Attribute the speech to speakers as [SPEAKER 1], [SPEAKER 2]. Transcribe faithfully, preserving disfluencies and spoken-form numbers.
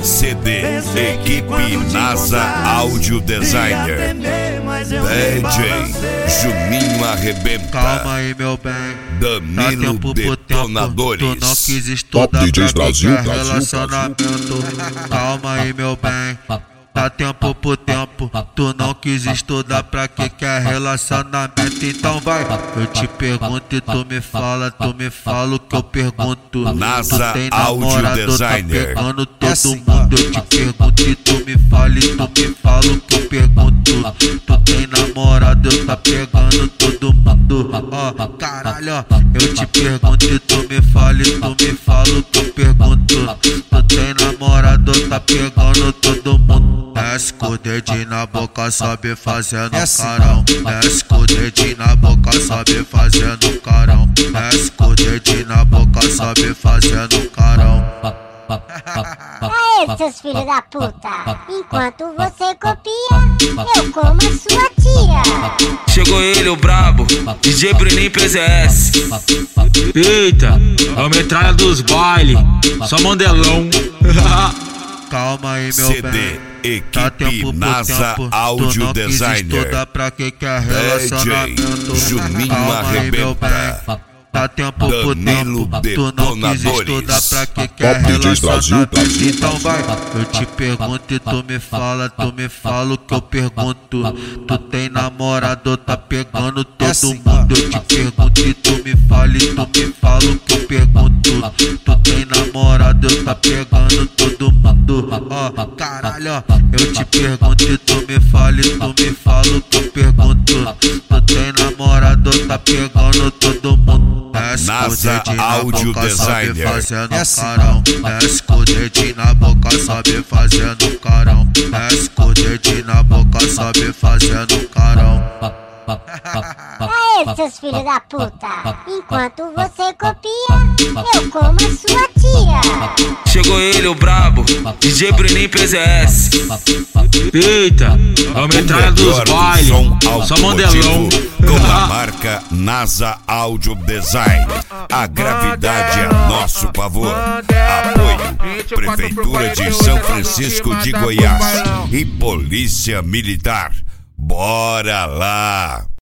[SPEAKER 1] C D, equipe NASA Audio Designer, D J Juninho Arrebenta.
[SPEAKER 2] Calma aí, meu bem,
[SPEAKER 1] Danilo Detonadores.
[SPEAKER 2] Tu não quis estudar
[SPEAKER 3] Top D Js
[SPEAKER 2] pra
[SPEAKER 3] Brasil,
[SPEAKER 2] que
[SPEAKER 3] Brasil,
[SPEAKER 2] relacionamento. Calma aí, meu bem, dá tempo por tempo. Tu não quis estudar pra que que é relacionamento. Então vai, eu te pergunto e tu me fala, tu me fala o que eu pergunto.
[SPEAKER 1] NASA
[SPEAKER 2] Tu tem
[SPEAKER 1] Audio
[SPEAKER 2] namorado,
[SPEAKER 1] Designer.
[SPEAKER 2] tá pegando todo mundo. Eu te pergunto e tu me fala e tu me fala o que eu pergunto. Tu tem namorado, eu tá pegando todo mundo. Ó, caralho, ó, eu te pergunto e tu me fala e tu me fala o que eu pergunto. Tu tem namorado, tá pegando todo mundo. Desce com o dedinho na boca, sobe fazendo carão. Desce com o dedinho na boca, sobe fazendo carão. Desce com o dedinho na boca, sobe fazendo carão.
[SPEAKER 4] Aê, seus filhos da puta! Enquanto você copia, eu como a sua tia!
[SPEAKER 5] Chegou ele, o brabo, D J Bruninho P Z S. Eita, é o metralha dos baile, só mandelão.
[SPEAKER 2] Calma aí, meu
[SPEAKER 1] C D,
[SPEAKER 2] bem, dá tempo
[SPEAKER 1] equipe
[SPEAKER 2] por
[SPEAKER 1] NASA
[SPEAKER 2] tempo.
[SPEAKER 1] Audio
[SPEAKER 2] Tu não quis
[SPEAKER 1] Designer,
[SPEAKER 2] estudar pra que que é
[SPEAKER 1] D J
[SPEAKER 2] relacionamento.
[SPEAKER 1] Juninho
[SPEAKER 2] Calma aí, meu
[SPEAKER 1] Arrebenta.
[SPEAKER 2] bem, dá tempo por
[SPEAKER 1] Danilo
[SPEAKER 2] tempo. Tu não quis
[SPEAKER 1] Detonadores.
[SPEAKER 2] estudar pra que que é
[SPEAKER 3] Top D Js Brasil,
[SPEAKER 2] relacionamento.
[SPEAKER 3] Brasil,
[SPEAKER 2] Então vai,
[SPEAKER 3] Brasil.
[SPEAKER 2] eu te pergunto e tu me fala, tu me fala o que eu pergunto. Tu tem namorado, tá pegando todo mundo. Eu te pergunto e tu me fala e tu me fala o que eu pergunto. Tu tem namorado, tá pegando todo mundo. Ó, caralho, ó, eu te pergunto e tu me fala e tu me fala o que eu pergunto. Tu tem namorado, tá pegando todo mundo. Desce com o
[SPEAKER 1] NASA
[SPEAKER 2] dedinho na
[SPEAKER 1] Audio
[SPEAKER 2] boca, sobe
[SPEAKER 1] Designer.
[SPEAKER 2] fazendo carão. Desce com o dedinho na boca, sobe fazendo carão. Desce com o dedinho na boca, sobe fazendo carão.
[SPEAKER 4] Aê, seus filhos da puta! Enquanto você copia, eu como a sua tia!
[SPEAKER 5] Chegou ele, o brabo, D J Bruninho P Z S. Eita, é o metralha dos
[SPEAKER 1] melhor do
[SPEAKER 5] baile,
[SPEAKER 1] som
[SPEAKER 5] só mandelão.
[SPEAKER 1] automotivo com a marca NASA Audio Design. A gravidade a nosso favor. Apoio Prefeitura de São Francisco de Goiás e Polícia Militar. Bora lá!